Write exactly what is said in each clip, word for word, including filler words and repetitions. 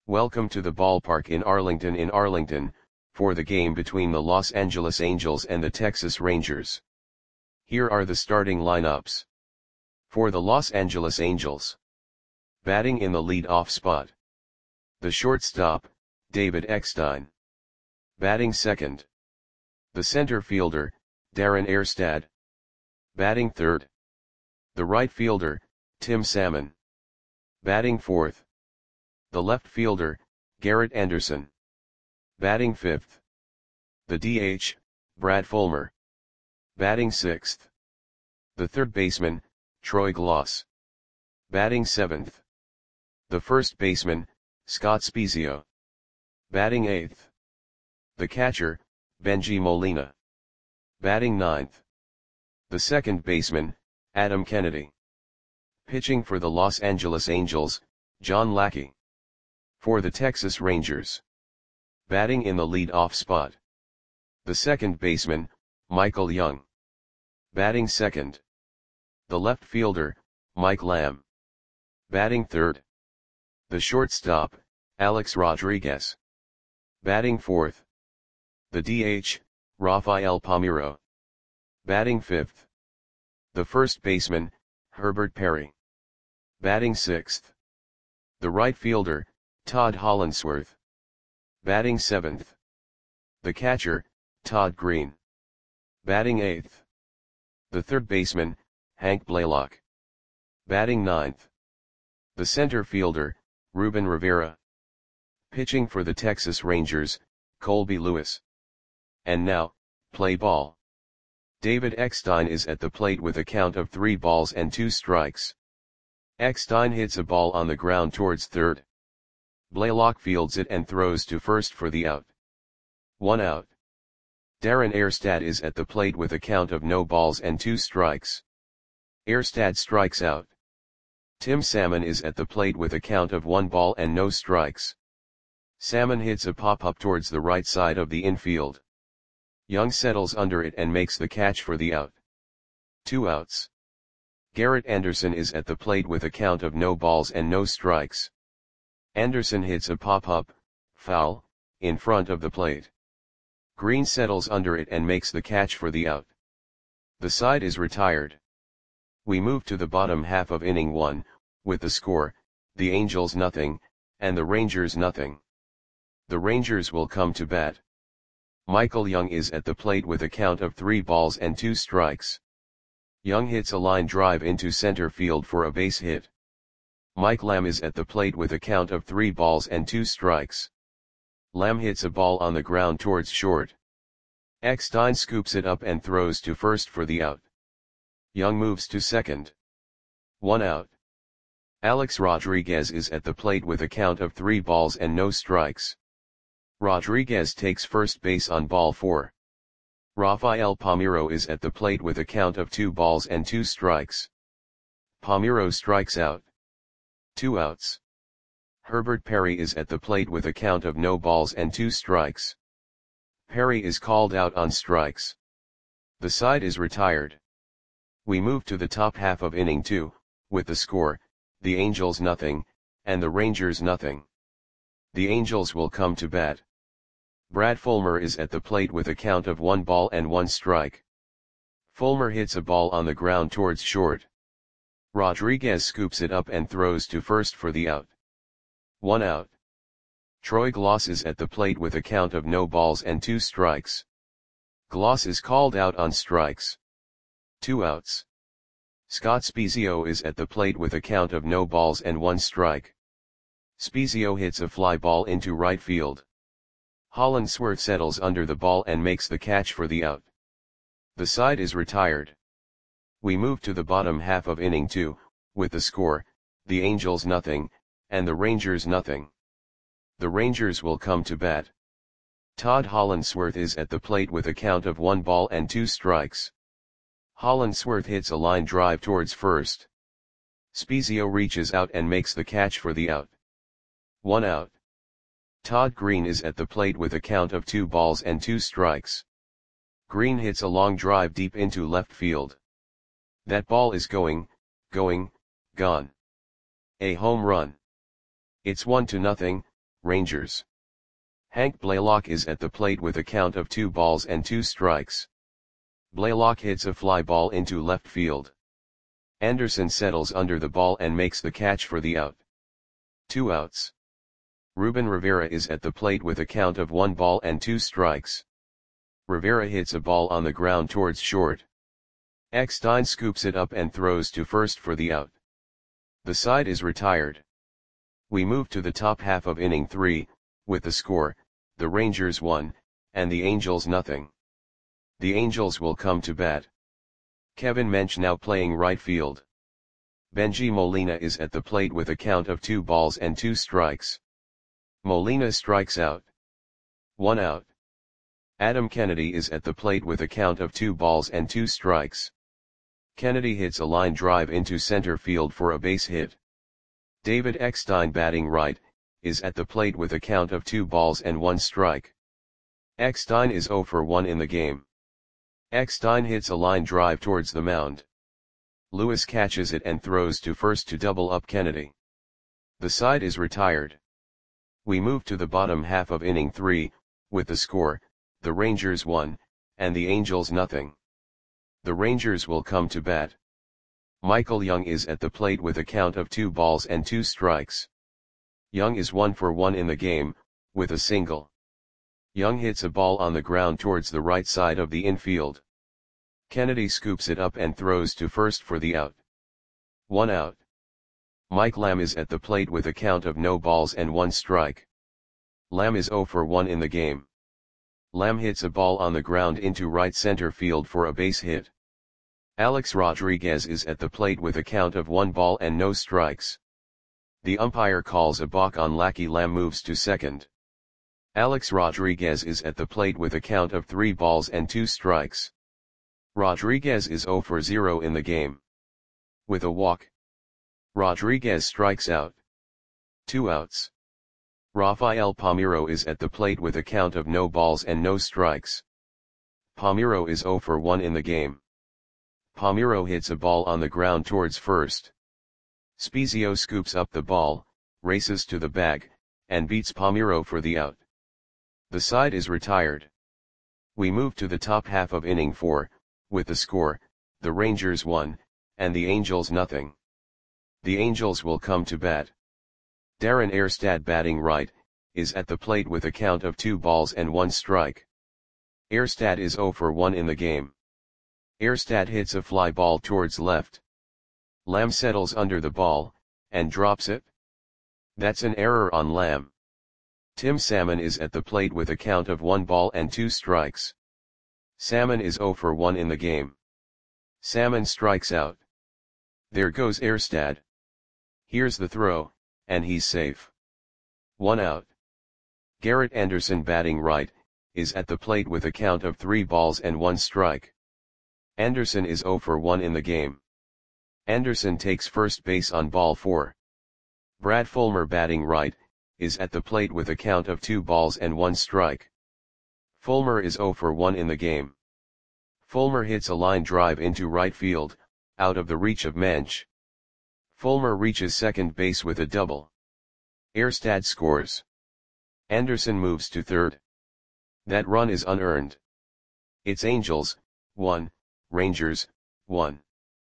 Welcome to the ballpark in Arlington in Arlington, for the game between the Los Angeles Angels and the Texas Rangers. Here are the starting lineups. For the Los Angeles Angels. Batting in the lead-off spot. The shortstop, David Eckstein. Batting second. The center fielder, Darren Erstad. Batting third. The right fielder, Tim Salmon. Batting fourth. The left fielder, Garrett Anderson. Batting fifth. The D H, Brad Fulmer. Batting sixth. The third baseman, Troy Glaus. Batting seventh. The first baseman, Scott Spiezio. Batting eighth. The catcher, Bengie Molina. Batting ninth. The second baseman, Adam Kennedy. Pitching for the Los Angeles Angels, John Lackey. For the Texas Rangers. Batting in the lead-off spot. The second baseman, Michael Young. Batting second. The left fielder, Mike Lamb. Batting third. The shortstop, Alex Rodriguez. Batting fourth. The D H, Rafael Palmeiro. Batting fifth. The first baseman, Herbert Perry. Batting sixth. The right fielder, Todd Hollandsworth. Batting seventh. The catcher, Todd Green. Batting eighth. The third baseman, Hank Blaylock. Batting ninth. The center fielder, Ruben Rivera. Pitching for the Texas Rangers, Colby Lewis. And now, play ball. David Eckstein is at the plate with a count of three balls and two strikes. Eckstein hits a ball on the ground towards third. Blaylock fields it and throws to first for the out. One out. Darren Erstad is at the plate with a count of no balls and two strikes. Erstad strikes out. Tim Salmon is at the plate with a count of one ball and no strikes. Salmon hits a pop-up towards the right side of the infield. Young settles under it and makes the catch for the out. Two outs. Garrett Anderson is at the plate with a count of no balls and no strikes. Anderson hits a pop-up, foul, in front of the plate. Green settles under it and makes the catch for the out. The side is retired. We move to the bottom half of inning one, with the score, the Angels nothing, and the Rangers nothing. The Rangers will come to bat. Michael Young is at the plate with a count of three balls and two strikes. Young hits a line drive into center field for a base hit. Mike Lamb is at the plate with a count of three balls and two strikes. Lamb hits a ball on the ground towards short. Eckstein scoops it up and throws to first for the out. Young moves to second. One out. Alex Rodriguez is at the plate with a count of three balls and no strikes. Rodriguez takes first base on ball four. Rafael Palmeiro is at the plate with a count of two balls and two strikes. Palmeiro strikes out. Two outs. Herbert Perry is at the plate with a count of no balls and two strikes. Perry is called out on strikes. The side is retired. We move to the top half of inning two, with the score, the Angels nothing, and the Rangers nothing. The Angels will come to bat. Brad Fulmer is at the plate with a count of one ball and one strike. Fulmer hits a ball on the ground towards short. Rodriguez scoops it up and throws to first for the out. One out. Troy Glaus is at the plate with a count of no balls and two strikes. Glaus is called out on strikes. Two outs. Scott Spiezio is at the plate with a count of no balls and one strike. Spiezio hits a fly ball into right field. Hollandsworth settles under the ball and makes the catch for the out. The side is retired. We move to the bottom half of inning two, with the score, the Angels nothing, and the Rangers nothing. The Rangers will come to bat. Todd Hollandsworth is at the plate with a count of one ball and two strikes. Hollandsworth hits a line drive towards first. Spiezio reaches out and makes the catch for the out. One out. Todd Green is at the plate with a count of two balls and two strikes. Green hits a long drive deep into left field. That ball is going, going, gone. A home run. It's one to nothing, Rangers. Hank Blaylock is at the plate with a count of two balls and two strikes. Blaylock hits a fly ball into left field. Anderson settles under the ball and makes the catch for the out. Two outs. Ruben Rivera is at the plate with a count of one ball and two strikes. Rivera hits a ball on the ground towards short. Eckstein scoops it up and throws to first for the out. The side is retired. We move to the top half of inning three, with the score, the Rangers one, and the Angels nothing. The Angels will come to bat. Kevin Mench now playing right field. Bengie Molina is at the plate with a count of two balls and two strikes. Molina strikes out. One out. Adam Kennedy is at the plate with a count of two balls and two strikes. Kennedy hits a line drive into center field for a base hit. David Eckstein batting right, is at the plate with a count of two balls and one strike. Eckstein is zero for one in the game. Eckstein hits a line drive towards the mound. Lewis catches it and throws to first to double up Kennedy. The side is retired. We move to the bottom half of inning three, with the score, the Rangers one, and the Angels nothing. The Rangers will come to bat. Michael Young is at the plate with a count of two balls and two strikes. Young is one for one in the game, with a single. Young hits a ball on the ground towards the right side of the infield. Kennedy scoops it up and throws to first for the out. One out. Mike Lamb is at the plate with a count of no balls and one strike. Lamb is zero for one in the game. Lamb hits a ball on the ground into right center field for a base hit. Alex Rodriguez is at the plate with a count of one ball and no strikes. The umpire calls a balk on Lackey. Lamb moves to second. Alex Rodriguez is at the plate with a count of three balls and two strikes. Rodriguez is zero for zero in the game. With a walk, Rodriguez strikes out. Two outs. Rafael Palmeiro is at the plate with a count of no balls and no strikes. Palmeiro is zero for one in the game. Palmeiro hits a ball on the ground towards first. Spezio scoops up the ball, races to the bag, and beats Palmeiro for the out. The side is retired. We move to the top half of inning four, with the score, the Rangers one, and the Angels nothing. The Angels will come to bat. Darren Erstad batting right, is at the plate with a count of two balls and one strike. Erstad is zero for one in the game. Erstad hits a fly ball towards left. Lamb settles under the ball, and drops it. That's an error on Lamb. Tim Salmon is at the plate with a count of one ball and two strikes. Salmon is zero for one in the game. Salmon strikes out. There goes Erstad. Here's the throw, and he's safe. One out. Garrett Anderson batting right, is at the plate with a count of three balls and one strike. Anderson is zero for one in the game. Anderson takes first base on ball four. Brad Fulmer batting right, is at the plate with a count of two balls and one strike. Fulmer is zero for one in the game. Fulmer hits a line drive into right field, out of the reach of Mench. Fulmer reaches second base with a double. Erstad scores. Anderson moves to third. That run is unearned. It's Angels, one, Rangers, one.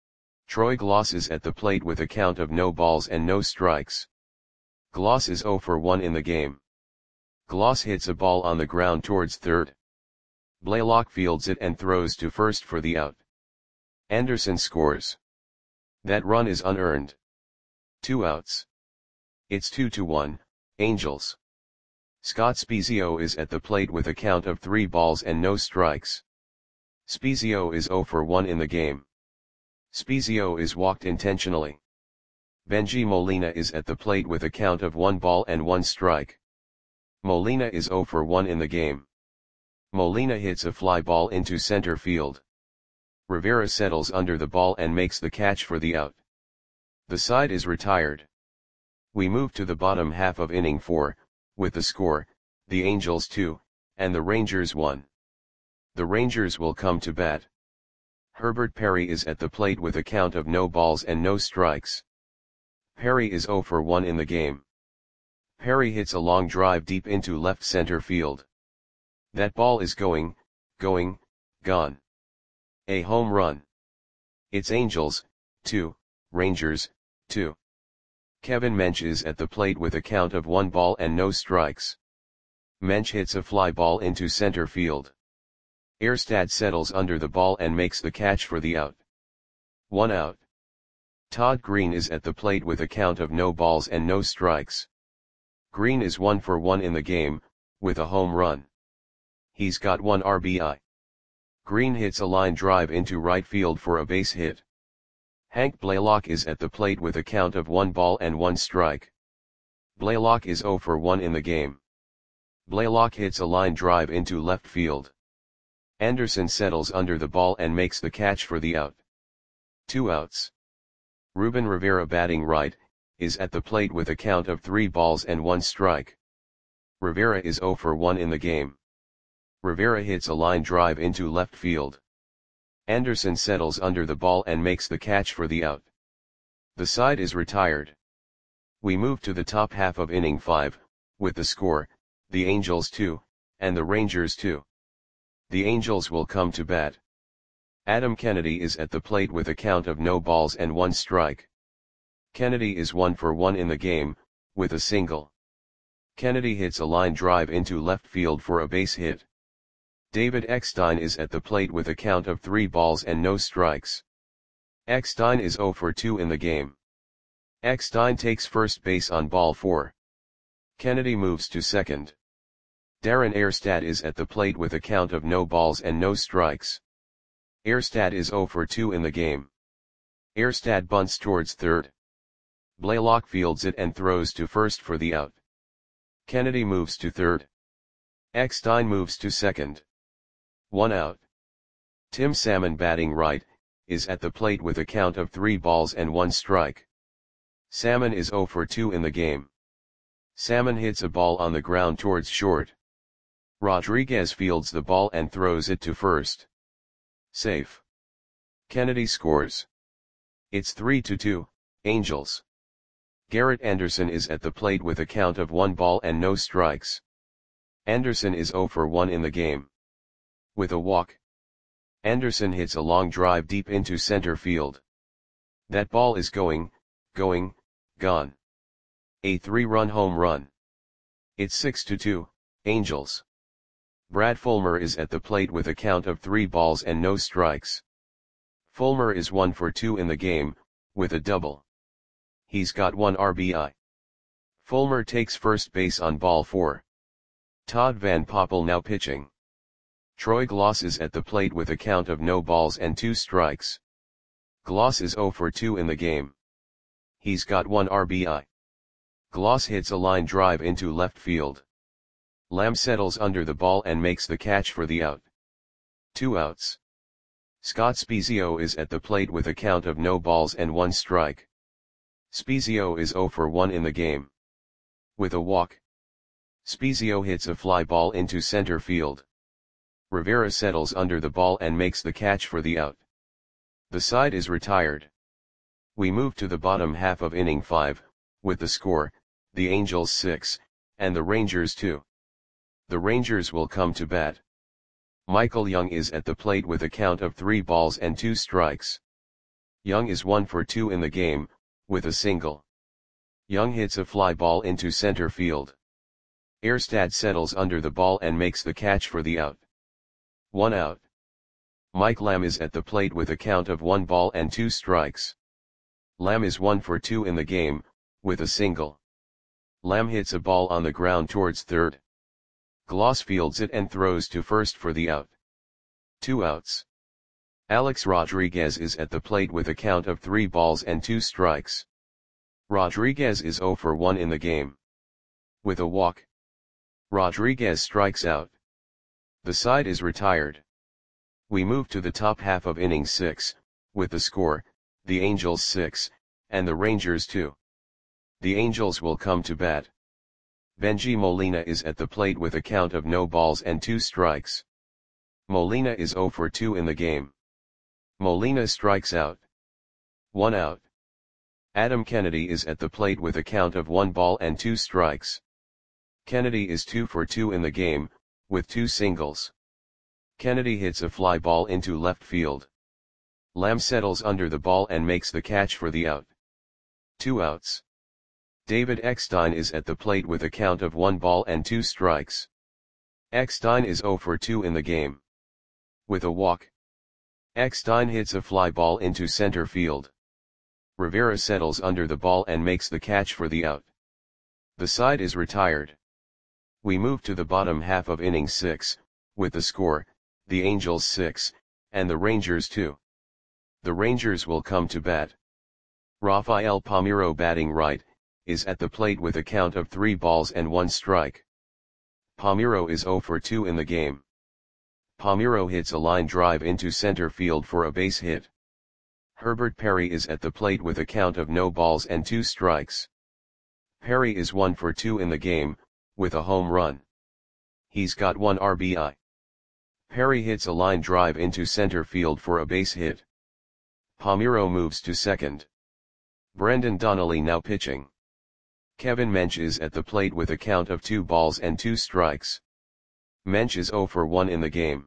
Troy Gloss is at the plate with a count of no balls and no strikes. Gloss is zero for one in the game. Gloss hits a ball on the ground towards third. Blaylock fields it and throws to first for the out. Anderson scores. That run is unearned. Two outs. It's two to one, Angels. Scott Spezio is at the plate with a count of three balls and no strikes. Spezio is zero for one in the game. Spezio is walked intentionally. Bengie Molina is at the plate with a count of one ball and one strike. Molina is zero for one in the game. Molina hits a fly ball into center field. Rivera settles under the ball and makes the catch for the out. The side is retired. We move to the bottom half of inning four, with the score, the Angels two, and the Rangers one. The Rangers will come to bat. Herbert Perry is at the plate with a count of no balls and no strikes. Perry is zero for one in the game. Perry hits a long drive deep into left center field. That ball is going, going, gone. A home run. It's Angels, two, Rangers, two. Kevin Mench is at the plate with a count of one ball and no strikes. Mench hits a fly ball into center field. Erstad settles under the ball and makes the catch for the out. One out. Todd Green is at the plate with a count of no balls and no strikes. Green is one for one in the game, with a home run. He's got one R B I. Green hits a line drive into right field for a base hit. Hank Blaylock is at the plate with a count of one ball and one strike. Blaylock is zero for one in the game. Blaylock hits a line drive into left field. Anderson settles under the ball and makes the catch for the out. Two outs. Ruben Rivera, batting right, is at the plate with a count of three balls and one strike. Rivera is zero for one in the game. Rivera hits a line drive into left field. Anderson settles under the ball and makes the catch for the out. The side is retired. We move to the top half of inning five, with the score, the Angels two, and the Rangers two. The Angels will come to bat. Adam Kennedy is at the plate with a count of no balls and one strike. Kennedy is one for one in the game, with a single. Kennedy hits a line drive into left field for a base hit. David Eckstein is at the plate with a count of three balls and no strikes. Eckstein is zero for two in the game. Eckstein takes first base on ball four. Kennedy moves to second. Darren Erstad is at the plate with a count of no balls and no strikes. Erstad is zero for two in the game. Erstad bunts towards third. Blaylock fields it and throws to first for the out. Kennedy moves to third. Eckstein moves to second. One out. Tim Salmon, batting right, is at the plate with a count of three balls and one strike. Salmon is zero for two in the game. Salmon hits a ball on the ground towards short. Rodriguez fields the ball and throws it to first. Safe. Kennedy scores. It's three to two, Angels. Garrett Anderson is at the plate with a count of one ball and no strikes. Anderson is zero for one in the game. With a walk. Anderson hits a long drive deep into center field. That ball is going, going, gone. A three-run home run. It's six to two, Angels. Brad Fulmer is at the plate with a count of three balls and no strikes. Fulmer is one for two in the game, with a double. He's got one R B I. Fulmer takes first base on ball four. Todd Van Poppel now pitching. Troy Gloss is at the plate with a count of no balls and two strikes. Gloss is zero for two in the game. He's got one R B I. Gloss hits a line drive into left field. Lamb settles under the ball and makes the catch for the out. Two outs. Scott Spiezio is at the plate with a count of no balls and one strike. Spiezio is zero for one in the game. With a walk. Spiezio hits a fly ball into center field. Rivera settles under the ball and makes the catch for the out. The side is retired. We move to the bottom half of inning five, with the score, the Angels six, and the Rangers two. The Rangers will come to bat. Michael Young is at the plate with a count of three balls and two strikes. Young is one for two in the game, with a single. Young hits a fly ball into center field. Erstad settles under the ball and makes the catch for the out. One out. Mike Lamb is at the plate with a count of one ball and two strikes. Lamb is one for two in the game, with a single. Lamb hits a ball on the ground towards third. Gloss fields it and throws to first for the out. Two outs. Alex Rodriguez is at the plate with a count of three balls and two strikes. Rodriguez is zero for one in the game. With a walk. Rodriguez strikes out. The side is retired. We move to the top half of inning six, with the score, the Angels six, and the Rangers two. The Angels will come to bat. Benji Molina is at the plate with a count of no balls and two strikes. Molina is zero for two in the game. Molina strikes out. One out. Adam Kennedy is at the plate with a count of one ball and two strikes. Kennedy is two for two in the game, with two singles. Kennedy hits a fly ball into left field. Lamb settles under the ball and makes the catch for the out. Two outs. David Eckstein is at the plate with a count of one ball and two strikes. Eckstein is zero for two in the game. With a walk. Eckstein hits a fly ball into center field. Rivera settles under the ball and makes the catch for the out. The side is retired. We move to the bottom half of inning six, with the score, the Angels six, and the Rangers two. The Rangers will come to bat. Rafael Palmeiro, batting right, is at the plate with a count of three balls and one strike. Palmeiro is zero for two in the game. Palmeiro hits a line drive into center field for a base hit. Herbert Perry is at the plate with a count of no balls and two strikes. Perry is one for two in the game, with a home run. He's got one R B I. Perry hits a line drive into center field for a base hit. Palmeiro moves to second. Brendan Donnelly now pitching. Kevin Mench is at the plate with a count of two balls and two strikes. Mench is zero for one in the game.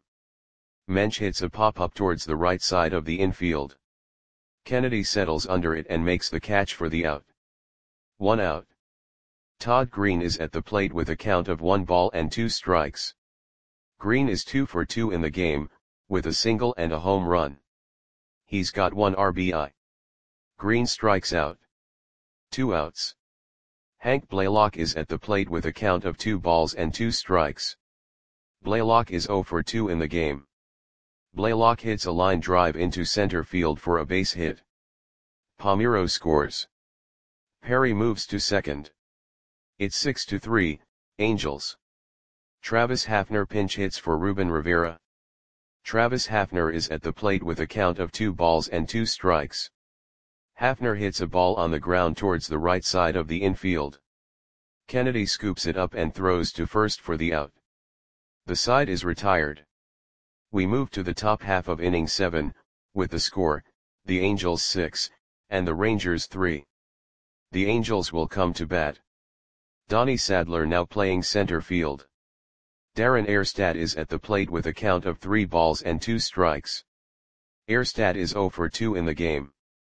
Mench hits a pop-up towards the right side of the infield. Kennedy settles under it and makes the catch for the out. One out. Todd Green is at the plate with a count of one ball and two strikes. Green is two for two in the game, with a single and a home run. He's got one R B I. Green strikes out. Two outs. Hank Blaylock is at the plate with a count of two balls and two strikes. Blaylock is zero for two in the game. Blaylock hits a line drive into center field for a base hit. Palmeiro scores. Perry moves to second. It's six to three, Angels. Travis Hafner pinch hits for Ruben Rivera. Travis Hafner is at the plate with a count of two balls and two strikes. Hafner hits a ball on the ground towards the right side of the infield. Kennedy scoops it up and throws to first for the out. The side is retired. We move to the top half of inning seven, with the score, the Angels six, and the Rangers three. The Angels will come to bat. Donnie Sadler now playing center field. Darren Erstad is at the plate with a count of three balls and two strikes. Erstad is zero for two in the game.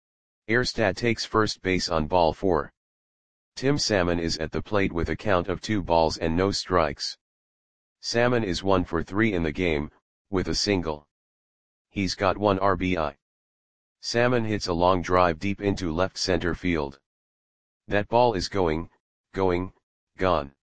Erstad takes first base on ball four. Tim Salmon is at the plate with a count of two balls and no strikes. Salmon is one for three in the game, with a single. He's got one R B I. Salmon hits a long drive deep into left center field. That ball is going, going, gone.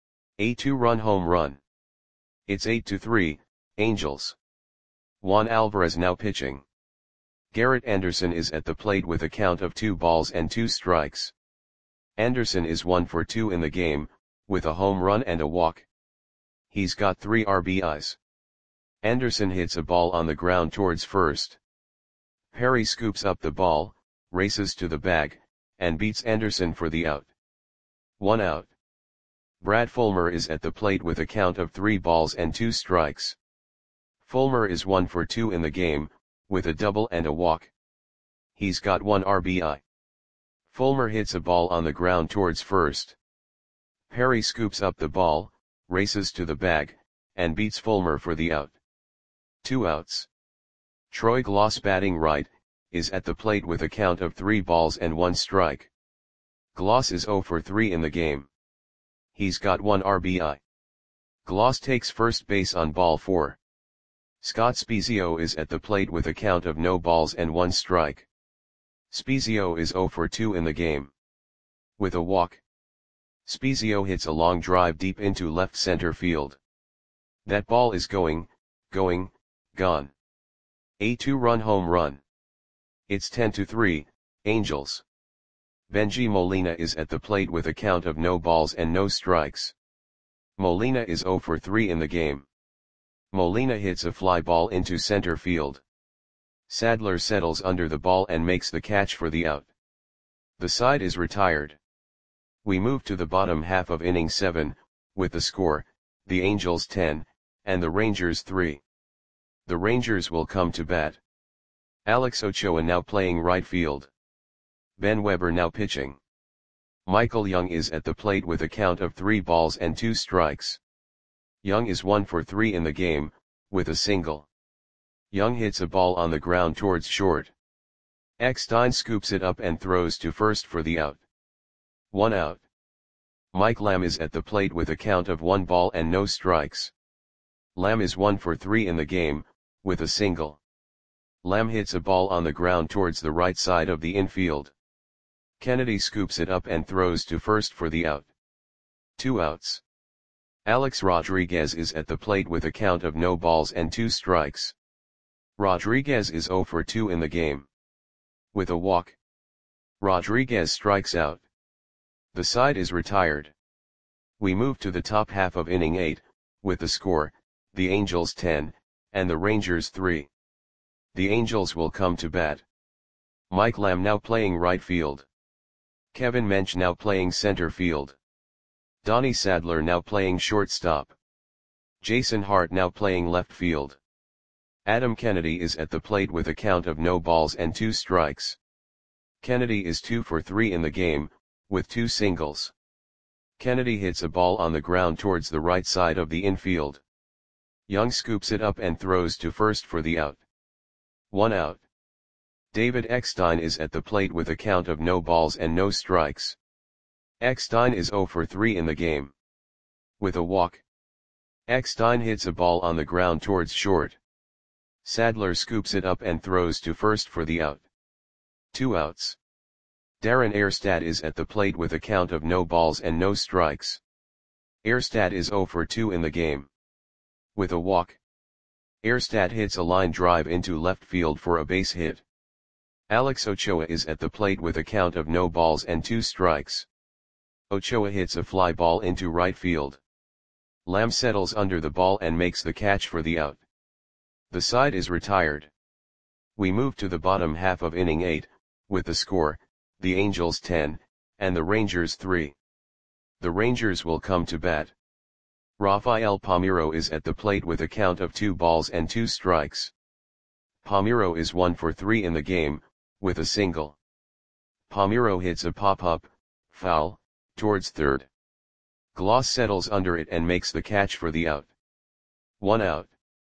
A two-run home run. It's eight to three, Angels. Juan Alvarez now pitching. Garrett Anderson is at the plate with a count of two balls and two strikes. Anderson is one for two in the game, with a home run and a walk. He's got three R B Is. Anderson hits a ball on the ground towards first. Perry scoops up the ball, races to the bag, and beats Anderson for the out. One out. Brad Fulmer is at the plate with a count of three balls and two strikes. Fulmer is one for two in the game, with a double and a walk. He's got one R B I. Fulmer hits a ball on the ground towards first. Perry scoops up the ball, races to the bag, and beats Fulmer for the out. Two outs. Troy Gloss, batting right, is at the plate with a count of three balls and one strike. Gloss is zero for three in the game. He's got one R B I. Gloss takes first base on ball four. Scott Spiezio is at the plate with a count of no balls and one strike. Spiezio is zero for two in the game. With a walk. Spiezio hits a long drive deep into left center field. That ball is going, going, gone. A two-run home run. It's ten to three, Angels. Benji Molina is at the plate with a count of no balls and no strikes. Molina is zero for three in the game. Molina hits a fly ball into center field. Sadler settles under the ball and makes the catch for the out. The side is retired. We move to the bottom half of inning seven, with the score, the Angels ten, and the Rangers three. The Rangers will come to bat. Alex Ochoa now playing right field. Ben Weber now pitching. Michael Young is at the plate with a count of three balls and two strikes. Young is one for three in the game, with a single. Young hits a ball on the ground towards short. Eckstein scoops it up and throws to first for the out. One out. Mike Lamb is at the plate with a count of one ball and no strikes. Lamb is one for three in the game, with a single. Lamb hits a ball on the ground towards the right side of the infield. Kennedy scoops it up and throws to first for the out. Two outs. Alex Rodriguez is at the plate with a count of no balls and two strikes. Rodriguez is zero for two in the game. With a walk, Rodriguez strikes out. The side is retired. We move to the top half of inning eight, with the score, the Angels ten, and the Rangers three. The Angels will come to bat. Mike Lamb now playing right field. Kevin Mench now playing center field. Donnie Sadler now playing shortstop. Jason Hart now playing left field. Adam Kennedy is at the plate with a count of no balls and two strikes. Kennedy is two for three in the game, with two singles. Kennedy hits a ball on the ground towards the right side of the infield. Young scoops it up and throws to first for the out. One out. David Eckstein is at the plate with a count of no balls and no strikes. Eckstein is zero for three in the game. With a walk, Eckstein hits a ball on the ground towards short. Sadler scoops it up and throws to first for the out. Two outs. Darren Erstad is at the plate with a count of no balls and no strikes. Erstad is zero for two in the game. With a walk, Erstad hits a line drive into left field for a base hit. Alex Ochoa is at the plate with a count of no balls and two strikes. Ochoa hits a fly ball into right field. Lamb settles under the ball and makes the catch for the out. The side is retired. We move to the bottom half of inning eight, with the score, the Angels ten, and the Rangers three. The Rangers will come to bat. Rafael Palmeiro is at the plate with a count of two balls and two strikes. Palmeiro is one for three in the game, with a single. Palmeiro hits a pop-up, foul, towards third. Gloss settles under it and makes the catch for the out. One out.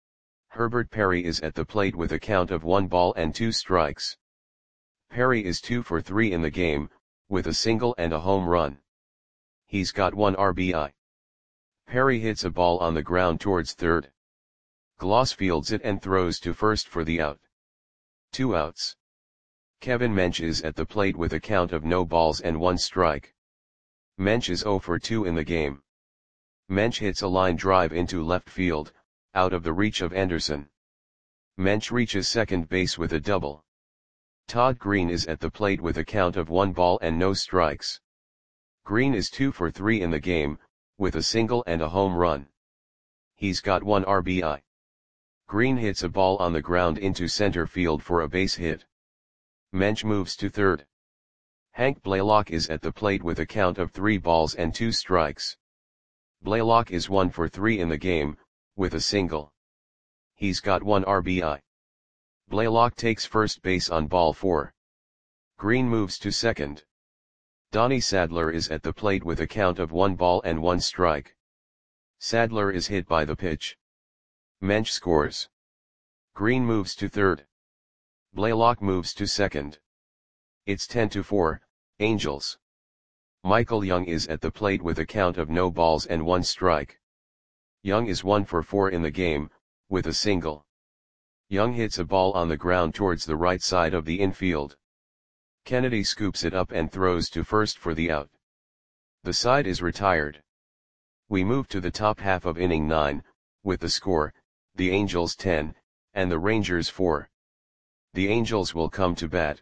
Herbert Perry is at the plate with a count of one ball and two strikes. Perry is two for three in the game, with a single and a home run. He's got one R B I. Perry hits a ball on the ground towards third. Gloss fields it and throws to first for the out. Two outs. Kevin Mench is at the plate with a count of no balls and one strike. Mench is zero for two in the game. Mench hits a line drive into left field, out of the reach of Anderson. Mench reaches second base with a double. Todd Green is at the plate with a count of one ball and no strikes. Green is two for three in the game, with a single and a home run. He's got one R B I. Green hits a ball on the ground into center field for a base hit. Mench moves to third. Hank Blaylock is at the plate with a count of three balls and two strikes. Blaylock is one for three in the game, with a single. He's got one R B I. Blaylock takes first base on ball four. Green moves to second. Donnie Sadler is at the plate with a count of one ball and one strike. Sadler is hit by the pitch. Mench scores. Green moves to third. Blaylock moves to second. It's ten to four, Angels. Michael Young is at the plate with a count of no balls and one strike. Young is one for four in the game, with a single. Young hits a ball on the ground towards the right side of the infield. Kennedy scoops it up and throws to first for the out. The side is retired. We move to the top half of inning nine, with the score, the Angels ten, and the Rangers four. The Angels will come to bat.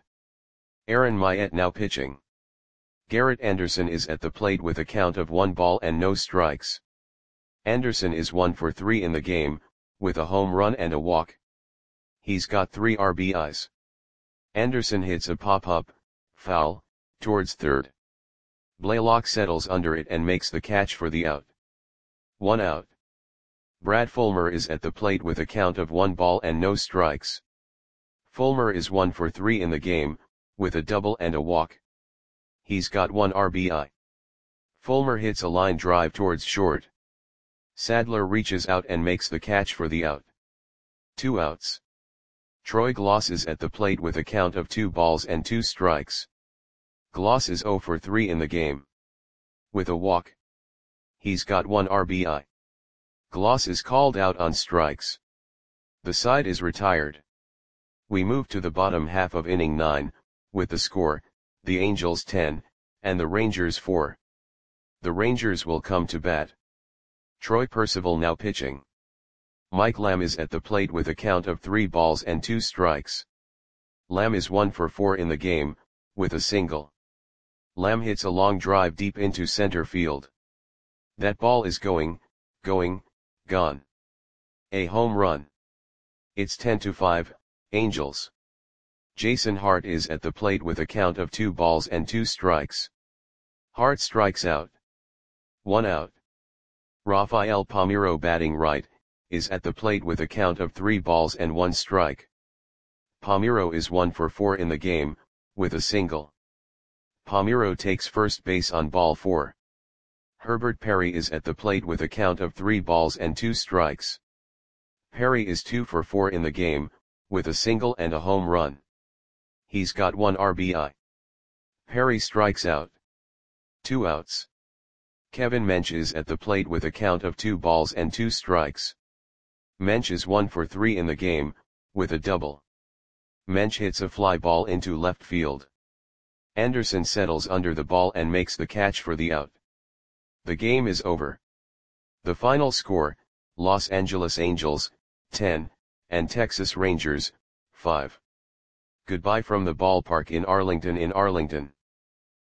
Aaron Myatt now pitching. Garrett Anderson is at the plate with a count of one ball and no strikes. Anderson is one for three in the game, with a home run and a walk. He's got three R B Is. Anderson hits a pop-up, foul, towards third. Blaylock settles under it and makes the catch for the out. One out. Brad Fulmer is at the plate with a count of one ball and no strikes. Fulmer is one for three in the game, with a double and a walk. He's got one R B I. Fulmer hits a line drive towards short. Sadler reaches out and makes the catch for the out. Two outs. Troy Glaus is at the plate with a count of two balls and two strikes. Glaus is oh for three in the game. With a walk. He's got one R B I. Glaus is called out on strikes. The side is retired. We move to the bottom half of inning nine, with the score, the Angels ten, and the Rangers four. The Rangers will come to bat. Troy Percival now pitching. Mike Lamb is at the plate with a count of three balls and two strikes. Lamb is one for four in the game, with a single. Lamb hits a long drive deep into center field. That ball is going, going, gone. A home run. It's ten to five, Angels. Jason Hart is at the plate with a count of two balls and two strikes. Hart strikes out. One out. Rafael Palmeiro, batting right, is at the plate with a count of three balls and one strike. Palmeiro is one for four in the game, with a single. Palmeiro takes first base on ball four. Herbert Perry is at the plate with a count of three balls and two strikes. Perry is two for four in the game, with a single and a home run. He's got one R B I. Perry strikes out. Two outs. Kevin Mench is at the plate with a count of two balls and two strikes. Mench is one for three in the game, with a double. Mench hits a fly ball into left field. Anderson settles under the ball and makes the catch for the out. The game is over. The final score, Los Angeles Angels, ten, and Texas Rangers, five. Goodbye from the ballpark in Arlington in Arlington.